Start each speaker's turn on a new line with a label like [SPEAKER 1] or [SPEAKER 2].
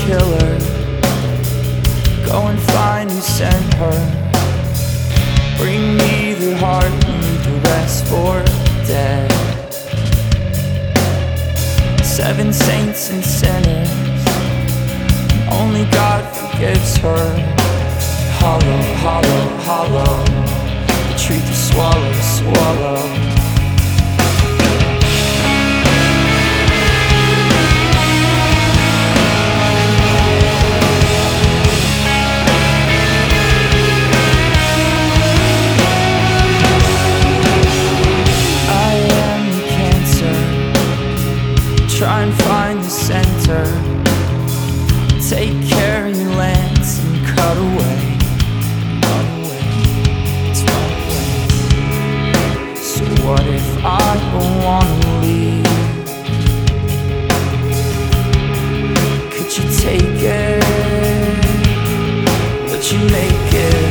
[SPEAKER 1] killer. Go and find who sent her. Bring me the heart, leave the rest for dead. 7 saints and sinners, only God forgives her. Hollow, hollow, hollow, the truth is swallow, swallow. Try and find the center. Take care of your lance and cut away. Run away, let's run away. So what if I don't wanna leave? Could you take it? Would you make it?